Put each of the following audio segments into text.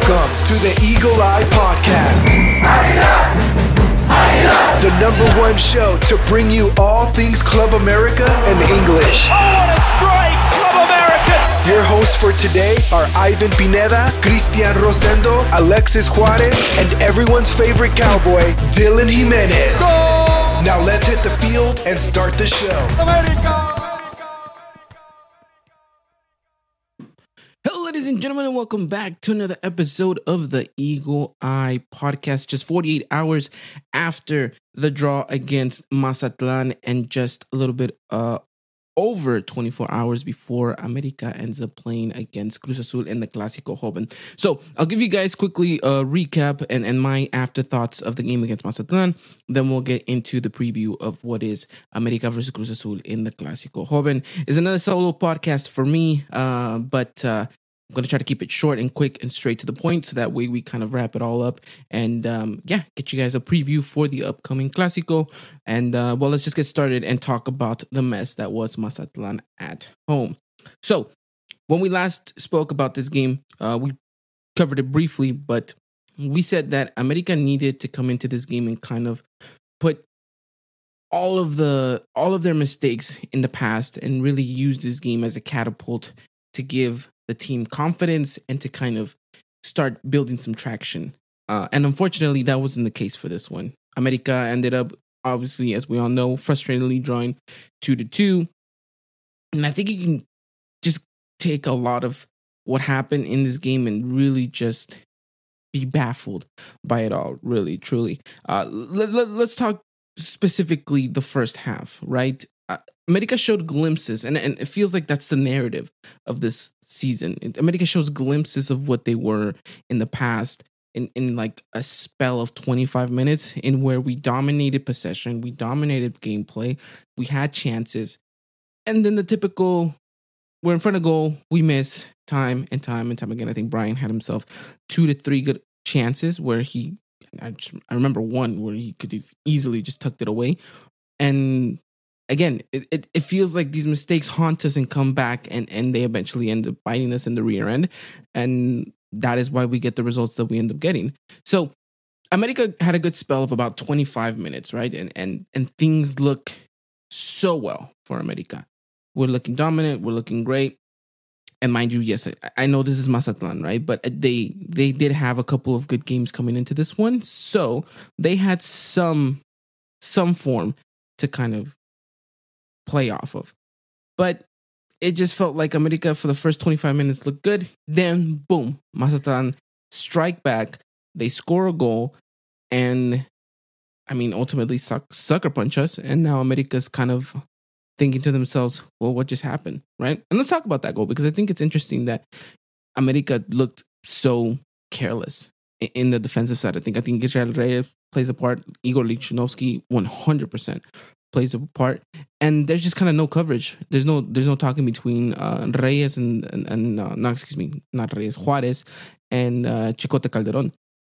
Welcome to the Eagle Eye Podcast, the #1 show to bring you all things Club America and English. Oh, what a strike! Club America! Your hosts for today are Ivan Pineda, Cristian Rosendo, Alexis Juarez, and everyone's favorite cowboy, Dylan Jimenez. Goal! Now let's hit the field and start the show. Hello, ladies and gentlemen, and welcome back to another episode of the Eagle Eye Podcast. Just 48 hours after the draw against Mazatlan, and just a little bit over 24 hours before America ends up playing against Cruz Azul in the Clásico Joven. So I'll give you guys quickly a recap and my afterthoughts of the game against Mazatlan. Then we'll get into the preview of what is America versus Cruz Azul in the Clásico Joven. It's another solo podcast for me, but I'm going to try to keep it short and quick and straight to the point, so that way we kind of wrap it all up and, get you guys a preview for the upcoming Clásico. And, let's just get started and talk about the mess that was Mazatlan at home. So, when we last spoke about this game, we covered it briefly, but we said that America needed to come into this game and kind of put all of their mistakes in the past and really use this game as a catapult to give the team confidence and to kind of start building some traction. And unfortunately, that wasn't the case for this one. America ended up, obviously, as we all know, frustratingly drawing 2-2. And I think you can just take a lot of what happened in this game and really just be baffled by it all, really, truly. Let's talk specifically the first half, right? America showed glimpses, and it feels like that's the narrative of this season. America shows glimpses of what they were in the past in like a spell of 25 minutes in where we dominated possession, we dominated gameplay, we had chances, and then the typical, we're in front of goal, we miss time and time and time again. I think Brian had himself 2 to 3 good chances where I remember one where he could have easily just tucked it away. And again, it feels like these mistakes haunt us and come back, and they eventually end up biting us in the rear end. And that is why we get the results that we end up getting. So America had a good spell of about 25 minutes, right? And things look so well for America. We're looking dominant. We're looking great. And mind you, yes, I know this is Mazatlan, right? But they did have a couple of good games coming into this one. So they had some form to kind of play off of. But it just felt like America for the first 25 minutes looked good. Then, boom, Mazatlan strike back. They score a goal. And, ultimately sucker punch us. And now America's kind of thinking to themselves, well, what just happened, right? And let's talk about that goal, because I think it's interesting that America looked so careless in the defensive side. I think Israel Reyes plays a part. Igor Lichnowsky 100% plays a part, and there's just kind of no coverage. There's no talking between Reyes not Reyes, Juarez and Chicote Calderon.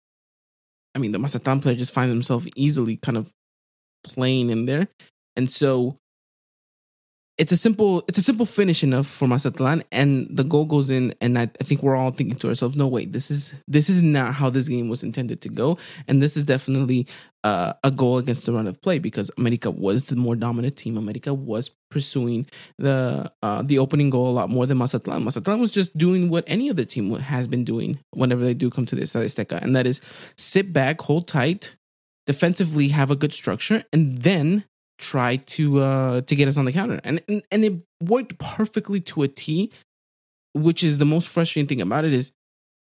The Mazatlan player just finds himself easily kind of playing in there, and so it's a simple finish enough for Mazatlan, and the goal goes in, and I think we're all thinking to ourselves, no, wait, this is not how this game was intended to go, and this is definitely a goal against the run of play, because America was the more dominant team. America was pursuing the opening goal a lot more than Mazatlan. Mazatlan was just doing what any other team has been doing whenever they do come to the Estadio Azteca, and that is sit back, hold tight, defensively have a good structure, and then try to get us on the counter, and it worked perfectly to a T. Which is the most frustrating thing about it is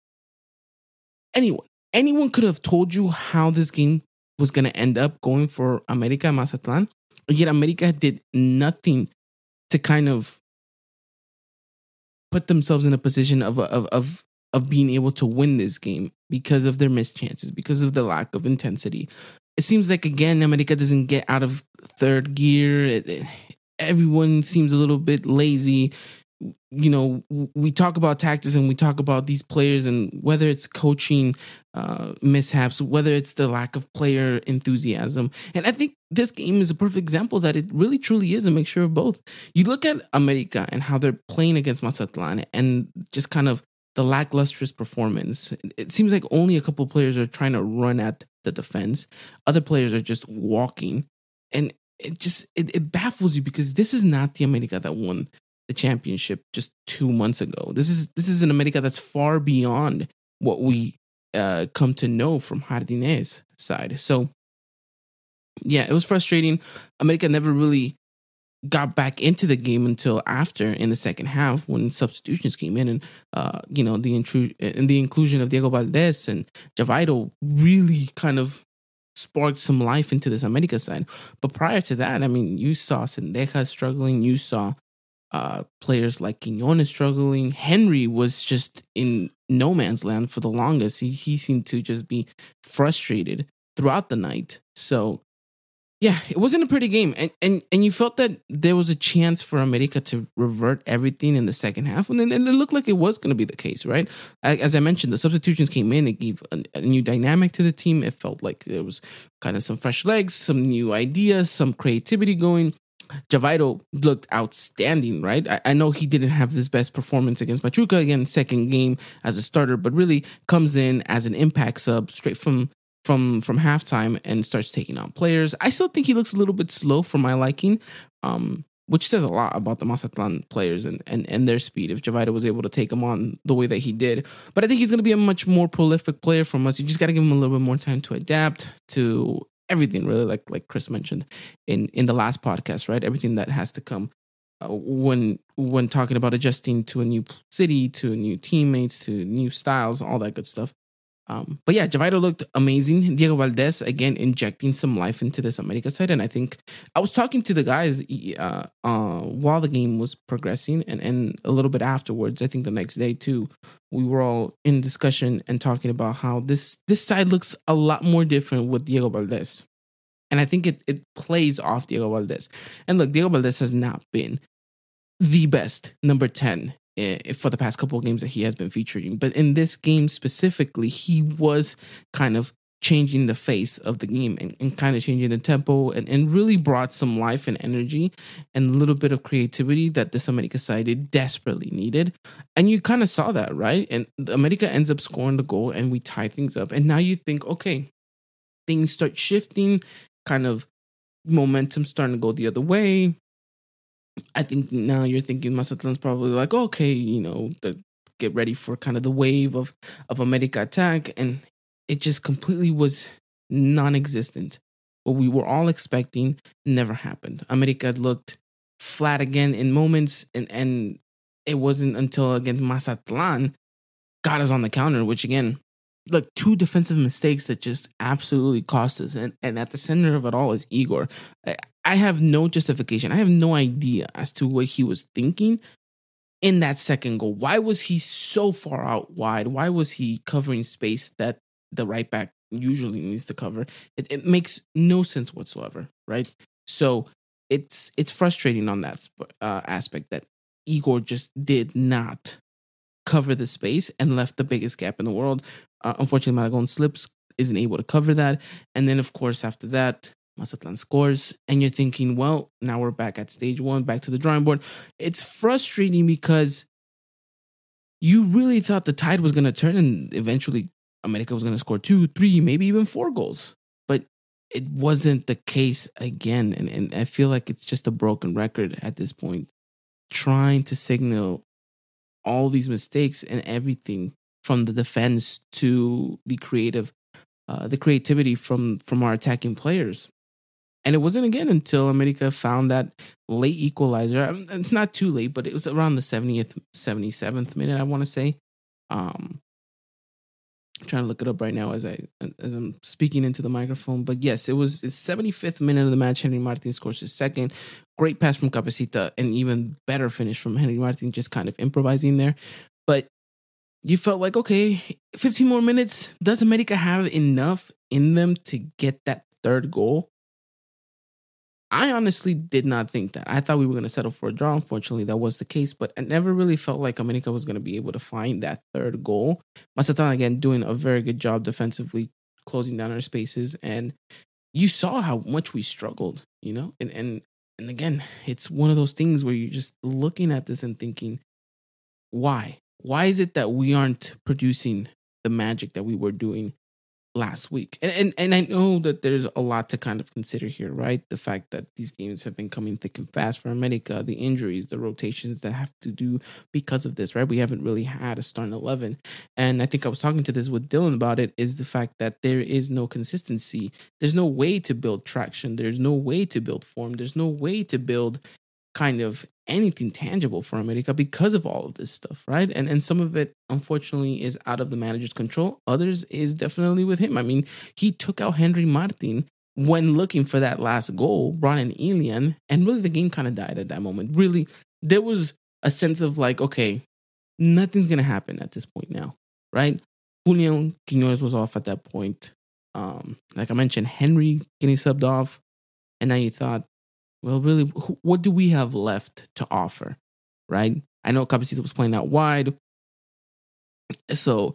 anyone could have told you how this game was going to end up going for America and Mazatlan, yet America did nothing to kind of put themselves in a position of being able to win this game because of their missed chances, because of the lack of intensity. It seems like, again, America doesn't get out of third gear. Everyone seems a little bit lazy. We talk about tactics and we talk about these players, and whether it's coaching mishaps, whether it's the lack of player enthusiasm. And I think this game is a perfect example that it really truly is a mixture of both. You look at America and how they're playing against Mazatlan, and just kind of the lacklustrous performance. It seems like only a couple players are trying to run at the defense. Other players are just walking. And it baffles you because this is not the America that won the championship just 2 months ago. This is an America that's far beyond what we come to know from Jardinés' side. So, yeah, it was frustrating. America never really got back into the game until after in the second half when substitutions came in and the inclusion of Diego Valdez and Javairo really kind of sparked some life into this America side. But prior to that, I mean, you saw Sendejas struggling, you saw players like Quiñones struggling. Henry was just in no man's land for the longest. He seemed to just be frustrated throughout the night. So yeah, it wasn't a pretty game. And you felt that there was a chance for America to revert everything in the second half. And it looked like it was going to be the case, right? As I mentioned, the substitutions came in. It gave a new dynamic to the team. It felt like there was kind of some fresh legs, some new ideas, some creativity going. Javairo looked outstanding, right? I know he didn't have his best performance against Pachuca, again, second game as a starter, but really comes in as an impact sub straight from halftime and starts taking on players. I still think he looks a little bit slow for my liking, which says a lot about the Mazatlan players and their speed if Javairo was able to take him on the way that he did. But I think he's going to be a much more prolific player from us. You just got to give him a little bit more time to adapt to everything, really, like Chris mentioned in the last podcast, right? Everything that has to come when talking about adjusting to a new city, to new teammates, to new styles, all that good stuff. But yeah, Javairo looked amazing. Diego Valdez, again, injecting some life into this America side. And I think I was talking to the guys while the game was progressing and a little bit afterwards. I think the next day too, we were all in discussion and talking about how this side looks a lot more different with Diego Valdez. And I think it plays off Diego Valdez. And look, Diego Valdez has not been the best number 10 for the past couple of games that he has been featuring. But in this game specifically, he was kind of changing the face of the game and kind of changing the tempo and really brought some life and energy and a little bit of creativity that this America side desperately needed. And you kind of saw that, right? And America ends up scoring the goal and we tie things up. And now you think, okay, things start shifting, kind of momentum starting to go the other way. I think now you're thinking Mazatlan's probably like, okay, get ready for kind of the wave of America attack. And it just completely was non-existent. What we were all expecting never happened. America looked flat again in moments. And it wasn't until, again, Mazatlan got us on the counter, which, again, look, 2 defensive mistakes that just absolutely cost us. And at the center of it all is Igor. I have no justification. I have no idea as to what he was thinking in that second goal. Why was he so far out wide? Why was he covering space that the right back usually needs to cover? It makes no sense whatsoever, right? So it's frustrating on that aspect that Igor just did not cover the space and left the biggest gap in the world. Unfortunately, Malagon slips, isn't able to cover that. And then, of course, after that, Mazatlan scores, and you're thinking, well, now we're back at stage 1, back to the drawing board. It's frustrating because you really thought the tide was going to turn and eventually America was going to score 2, 3, maybe even 4 goals. But it wasn't the case again. And I feel like it's just a broken record at this point, trying to signal all these mistakes and everything from the defense to the creativity from our attacking players. And it wasn't again until America found that late equalizer. It's not too late, but it was around the 70th, 77th minute, I want to say. I'm trying to look it up right now as I'm speaking into the microphone. But yes, it was the 75th minute of the match. Henry Martin scores his second. Great pass from Capecita, and even better finish from Henry Martin, just kind of improvising there. But you felt like, okay, 15 more minutes. Does America have enough in them to get that third goal? I honestly did not think that. I thought we were going to settle for a draw. Unfortunately, that was the case, but I never really felt like America was going to be able to find that third goal. Mazatlan, again, doing a very good job defensively, closing down our spaces, and you saw how much we struggled, and again, it's one of those things where you're just looking at this and thinking, why? why is it that we aren't producing the magic that we were doing last week? And I know that there's a lot to kind of consider here, right? The fact that these games have been coming thick and fast for America, the injuries, the rotations that have to do because of this, right? We haven't really had a starting 11. And I think I was talking to this with Dylan about it, is the fact that there is no consistency. There's no way to build traction. There's no way to build form. There's no way to build kind of anything tangible for America because of all of this stuff, right? And some of it, unfortunately, is out of the manager's control. Others is definitely with him. I mean, he took out Henry Martin when looking for that last goal, brought in Ilian, and really the game kind of died at that moment. Really, there was a sense of like, okay, nothing's going to happen at this point now, right? Julian Quiñones was off at that point. Like I mentioned, Henry getting subbed off, and now you thought, well, really, what do we have left to offer, right? I know Cabecita was playing out wide, so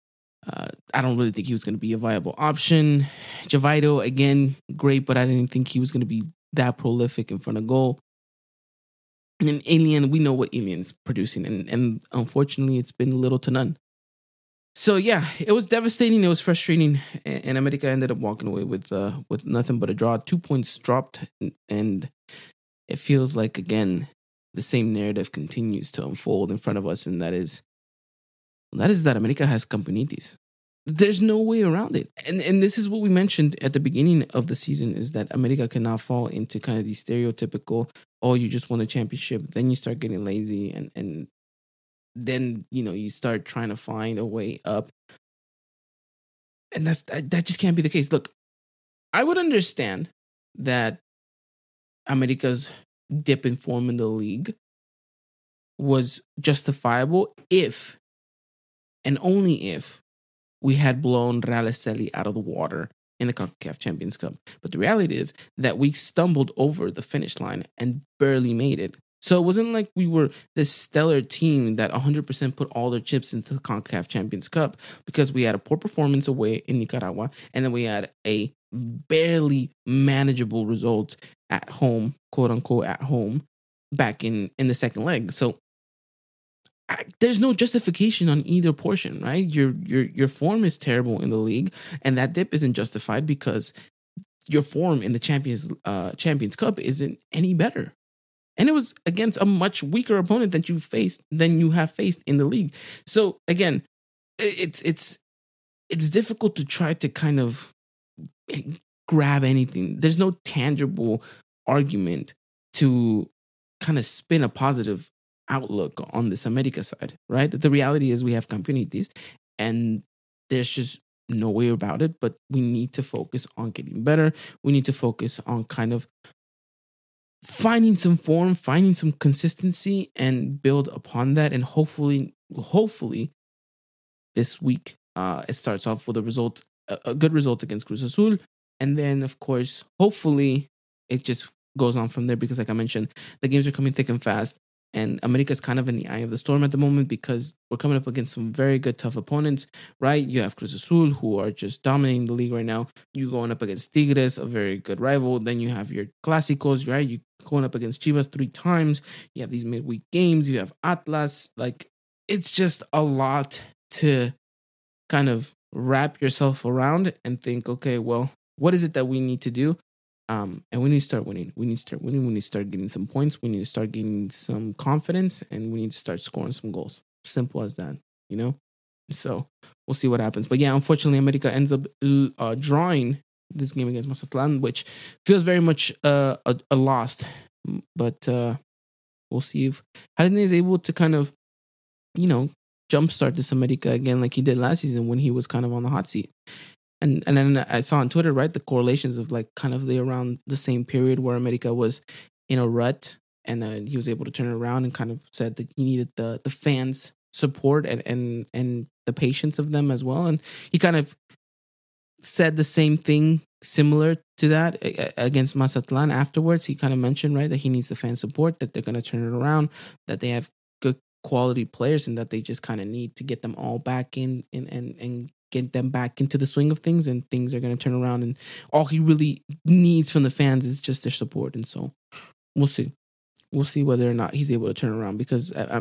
I don't really think he was going to be a viable option. Javaido, again, great, but I didn't think he was going to be that prolific in front of goal. And then Ilian, we know what Ilian's producing, and unfortunately, it's been little to none. So yeah, it was devastating. It was frustrating, and America ended up walking away with nothing but a draw. 2 points dropped, and it feels like again the same narrative continues to unfold in front of us, and that is that America has Campinitis. There's no way around it, and this is what we mentioned at the beginning of the season: is that America cannot fall into kind of the stereotypical, oh, you just won a championship, then you start getting lazy, and then, you know, you start trying to find a way up. And that just can't be the case. Look, I would understand that America's dip in form in the league was justifiable if, and only if, we had blown Real Estelí out of the water in the CONCACAF Champions Cup. But the reality is that we stumbled over the finish line and barely made it. So it wasn't like we were this stellar team that 100% put all their chips into the CONCACAF Champions Cup, because we had a poor performance away in Nicaragua, and then we had a barely manageable result at home, quote unquote, at home, back in the second leg. So there's no justification on either portion, right? Your form is terrible in the league, and that dip isn't justified because your form in the Champions Cup isn't any better. And it was against a much weaker opponent than you have faced in the league. So again, it's difficult to try to kind of grab anything. There's no tangible argument to kind of spin a positive outlook on this America side, right? The reality is we have Campinitis, and there's just no way about it. But we need to focus on getting better. We need to focus on kind of finding some form, finding some consistency, and build upon that. And hopefully this week it starts off with a good result against Cruz Azul. And then, of course, hopefully it just goes on from there, because like I mentioned, the games are coming thick and fast. And America's kind of in the eye of the storm at the moment, because we're coming up against some very good, tough opponents, right? You have Cruz Azul, who are just dominating the league right now. You're going up against Tigres, a very good rival. Then you have your Clásicos, right? You're going up against Chivas 3 times. You have these midweek games. You have Atlas. Like, it's just a lot to kind of wrap yourself around and think, okay, well, what is it that we need to do? And we need to start winning. We need to start winning. We need to start getting some points. We need to start getting some confidence, and we need to start scoring some goals. Simple as that, you know? So we'll see what happens. But yeah, unfortunately, America ends up drawing this game against Mazatlan, which feels very much a loss. But we'll see if Jardine is able to kind of, you know, jumpstart this America again like he did last season when he was kind of on the hot seat. And then I saw on Twitter, right, the correlations of like kind of around the same period where America was in a rut, and he was able to turn it around and kind of said that he needed the fans' support and the patience of them as well. And he kind of said the same thing similar to that against Mazatlan afterwards. He kind of mentioned, right, that he needs the fan support, that they're going to turn it around, that they have good quality players, and that they just kind of need to get them all back in and get them back into the swing of things, and things are going to turn around. And all he really needs from the fans is just their support. And so we'll see whether or not he's able to turn around, because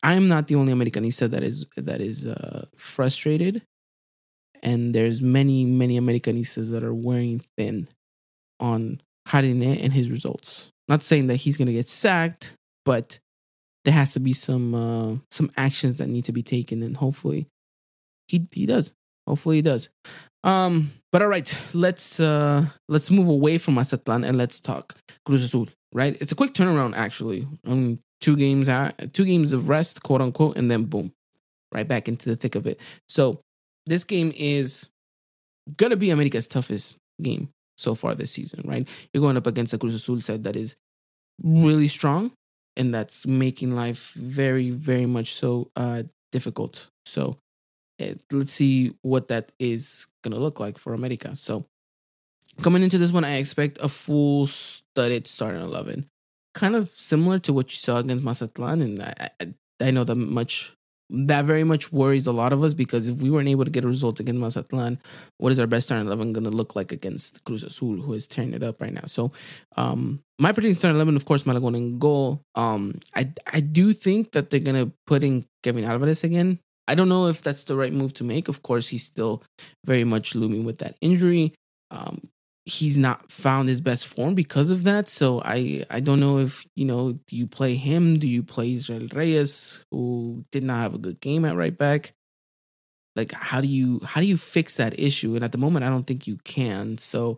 I am not the only Americanista that is frustrated, and there's many Americanistas that are wearing thin on Jardine and his results. Not saying that he's gonna get sacked, but there has to be some actions that need to be taken, and hopefully he does. Hopefully he does. But all right, let's move away from Mazatlan and let's talk Cruz Azul. Right, it's a quick turnaround actually. 2 games of rest, quote unquote, and then boom, right back into the thick of it. So this game is gonna be America's toughest game so far this season. Right, you're going up against a Cruz Azul side that is really strong, and that's making life very, very much so difficult. So let's see what that is going to look like for America. So coming into this one, I expect a full studded starting 11. Kind of similar to what you saw against Mazatlan. And I know that very much worries a lot of us, because if we weren't able to get a result against Mazatlan, what is our best starting 11 going to look like against Cruz Azul, who is tearing it up right now? So my predicting starting 11, of course, Malagón in goal. I do think that they're going to put in Kevin Alvarez again. I don't know if that's the right move to make. Of course, he's still very much looming with that injury. He's not found his best form because of that. So I don't know if, do you play him? Do you play Israel Reyes, who did not have a good game at right back? Like, how do you fix that issue? And at the moment, I don't think you can. So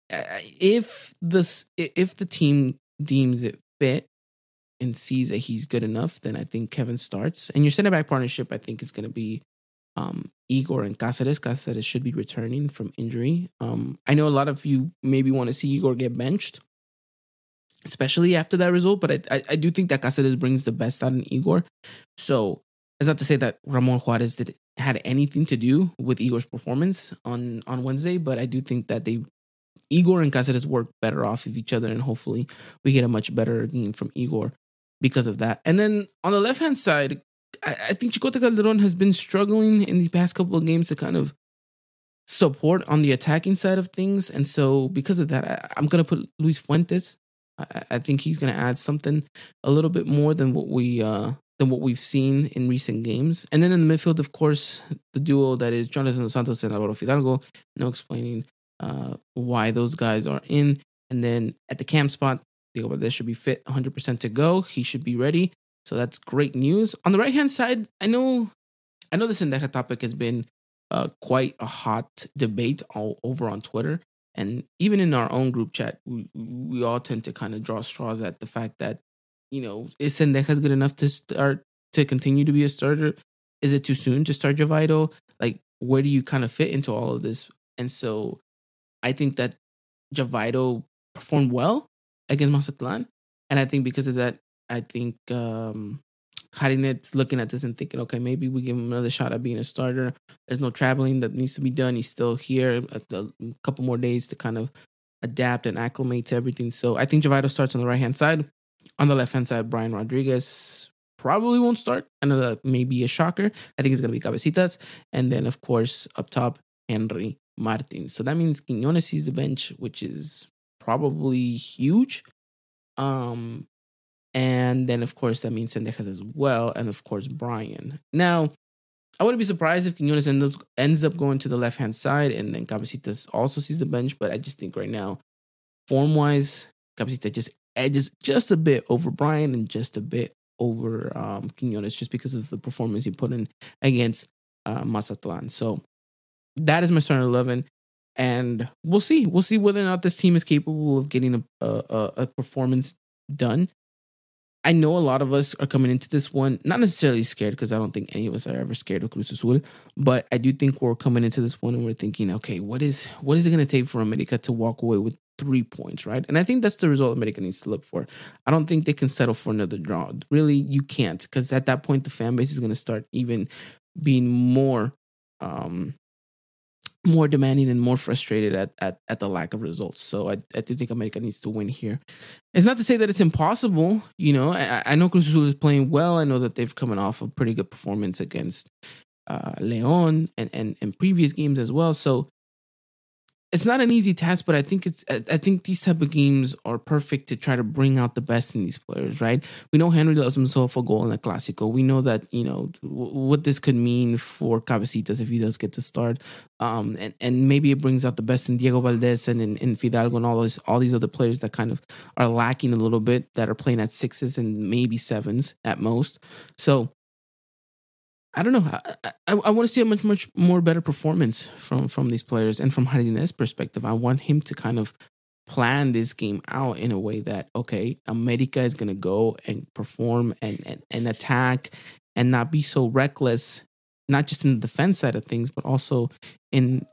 if the team deems it fit and sees that he's good enough, then I think Kevin starts. And your center back partnership, I think, is going to be Igor and Cáceres. Cáceres should be returning from injury. I know a lot of you maybe want to see Igor get benched, especially after that result, but I do think that Cáceres brings the best out in Igor. So it's not to say that Ramon Juarez had anything to do with Igor's performance on Wednesday, but I do think that Igor and Cáceres work better off of each other, and hopefully we get a much better game from Igor because of that. And then on the left-hand side, I think Chicote Calderon has been struggling in the past couple of games to kind of support on the attacking side of things. And so because of that, I'm going to put Luis Fuentes. I think he's going to add something a little bit more than what we've seen in recent games. And then in the midfield, of course, the duo that is Jonathan Dos Santos and Alvaro Fidalgo. No explaining why those guys are in. And then at the cam spot, Diego Valdez should be fit 100% to go. He should be ready. So that's great news. On the right-hand side, I know the Zendeja topic has been quite a hot debate all over on Twitter. And even in our own group chat, we all tend to kind of draw straws at the fact that, is Zendeja good enough to continue to be a starter? Is it too soon to start Javaido? Like, where do you kind of fit into all of this? And so I think that Javaido performed well against Mazatlan. And I think because of that, I think Harinet's looking at this and thinking, okay, maybe we give him another shot at being a starter. There's no traveling that needs to be done. He's still here a couple more days to kind of adapt and acclimate to everything. So I think Javaido starts on the right-hand side. On the left-hand side, Brian Rodriguez probably won't start. I know that may be a shocker. I think it's going to be Cabecitas. And then, of course, up top, Henry Martin. So that means Quiñones sees the bench, which is probably huge. And then, of course, that means Zendejas as well. And, of course, Brian. Now, I wouldn't be surprised if Quiñones ends up going to the left-hand side and then Cabecitas also sees the bench. But I just think right now, form-wise, Cabecitas just edges just a bit over Brian and just a bit over Quiñones just because of the performance he put in against Mazatlan. So that is my starting 11. And we'll see. We'll see whether or not this team is capable of getting a performance done. I know a lot of us are coming into this one, not necessarily scared, because I don't think any of us are ever scared of Cruz Azul, but I do think we're coming into this one and we're thinking, okay, what is it going to take for America to walk away with 3 points, right? And I think that's the result America needs to look for. I don't think they can settle for another draw. Really, you can't, because at that point, the fan base is going to start even being more demanding and more frustrated at the lack of results. So I do think America needs to win here. It's not to say that it's impossible. I know Cruz Azul is playing well. I know that they've coming off a pretty good performance against León and previous games as well. So it's not an easy task, but I think these type of games are perfect to try to bring out the best in these players, right? We know Henry loves himself a goal in the Clásico. We know that, what this could mean for Cabecitas if he does get to start. And maybe it brings out the best in Diego Valdez and in Fidalgo and all these other players that kind of are lacking a little bit, that are playing at 6s and maybe 7s at most. So I don't know. I want to see a much more better performance from these players, and from Jardinez's perspective. I want him to kind of plan this game out in a way that, okay, America is going to go and perform and attack and not be so reckless, not just in the defense side of things, but also in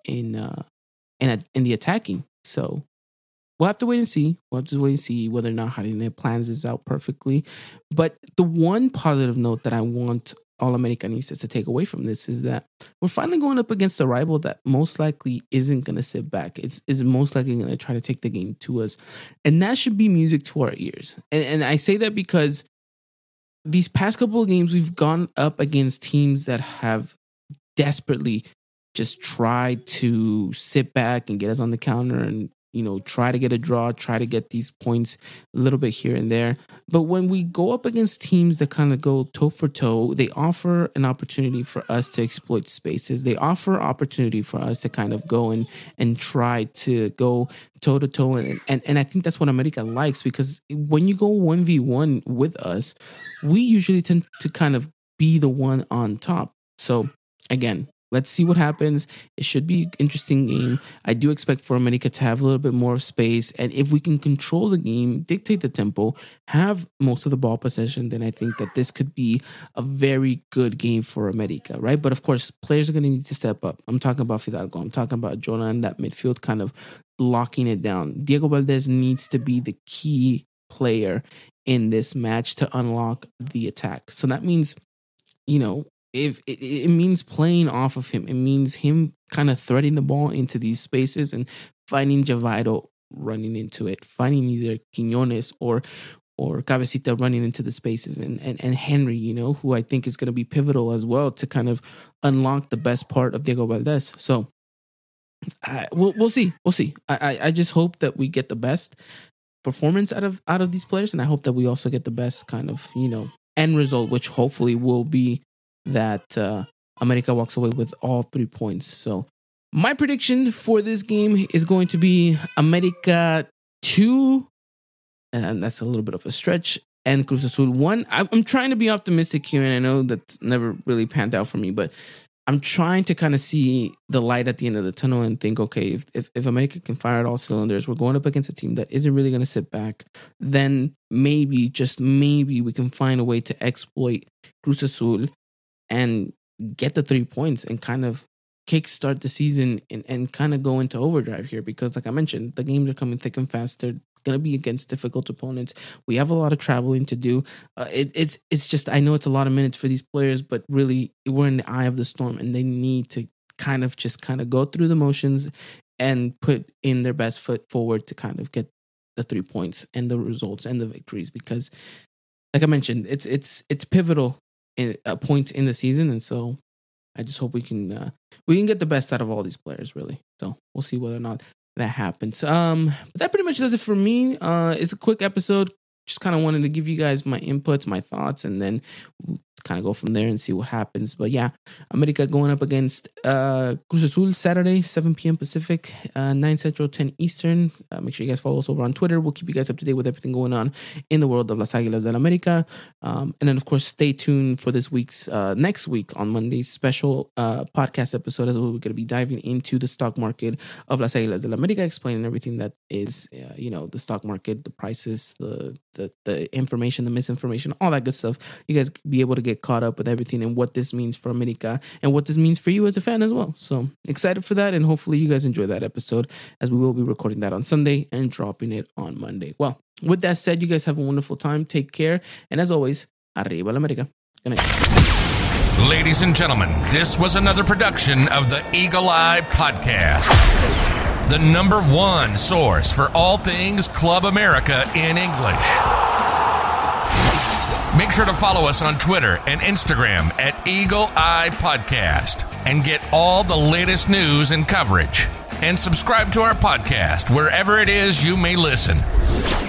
the attacking. So we'll have to wait and see. We'll have to wait and see whether or not Jardinez plans this out perfectly. But the one positive note that I want all Americanistas to take away from this is that we're finally going up against a rival that most likely isn't going to sit back. Is most likely going to try to take the game to us. And that should be music to our ears. And I say that because these past couple of games, we've gone up against teams that have desperately just tried to sit back and get us on the counter and, try to get a draw, try to get these points a little bit here and there. But when we go up against teams that kind of go toe for toe, they offer an opportunity for us to exploit spaces. They offer opportunity for us to kind of go and try to go toe to toe. And I think that's what America likes, because when you go 1v1 with us, we usually tend to kind of be the one on top. So again, let's see what happens. It should be an interesting game. I do expect for America to have a little bit more space. And if we can control the game, dictate the tempo, have most of the ball possession, then I think that this could be a very good game for America, right? But of course, players are going to need to step up. I'm talking about Fidalgo. I'm talking about Jonah and that midfield kind of locking it down. Diego Valdez needs to be the key player in this match to unlock the attack. So that means, if it means playing off of him, it means him kind of threading the ball into these spaces and finding Javairo running into it, finding either Quiñones or Cabecita running into the spaces, and Henry, who I think is going to be pivotal as well to kind of unlock the best part of Diego Valdez. So we'll see. I just hope that we get the best performance out of these players, and I hope that we also get the best kind of end result, which hopefully will be that America walks away with all 3 points. So my prediction for this game is going to be America 2, and that's a little bit of a stretch, and Cruz Azul 1. I'm trying to be optimistic here, and I know that's never really panned out for me, but I'm trying to kind of see the light at the end of the tunnel and think, okay, if America can fire at all cylinders, we're going up against a team that isn't really going to sit back, then maybe, just maybe, we can find a way to exploit Cruz Azul and get the 3 points and kind of kickstart the season and kind of go into overdrive here, because like I mentioned, the games are coming thick and fast. They're going to be against difficult opponents. We have a lot of traveling to do. It's just, I know it's a lot of minutes for these players, but really we're in the eye of the storm, and they need to kind of go through the motions and put in their best foot forward to kind of get the 3 points and the results and the victories, because like I mentioned, it's pivotal a point in the season, and so I just hope we can get the best out of all these players, really. So we'll see whether or not that happens. But that pretty much does it for me. It's a quick episode. Just kind of wanted to give you guys my inputs, my thoughts, and then kind of go from there and see what happens. But yeah, America going up against Cruz Azul Saturday, 7 p.m. Pacific, 9 Central, 10 Eastern. Make sure you guys follow us over on Twitter. We'll keep you guys up to date with everything going on in the world of Las Águilas del América. And then, of course, stay tuned for this week's, next week on Monday's special podcast episode, as we're going to be diving into the stock market of Las Águilas del América, explaining everything that is, the stock market, the prices, the information, the misinformation, all that good stuff. You guys be able to get caught up with everything and what this means for America and what this means for you as a fan as well. So excited for that, and hopefully you guys enjoy that episode, as we will be recording that on Sunday and dropping it on Monday. Well, with that said, you guys have a wonderful time. Take care. And as always, arriba la América. Good night. Ladies and gentlemen, this was another production of the Eagle Eye Podcast, the #1 source for all things Club America in English. Make sure to follow us on Twitter and Instagram at Eagle Eye Podcast and get all the latest news and coverage. and subscribe to our podcast wherever it is you may listen.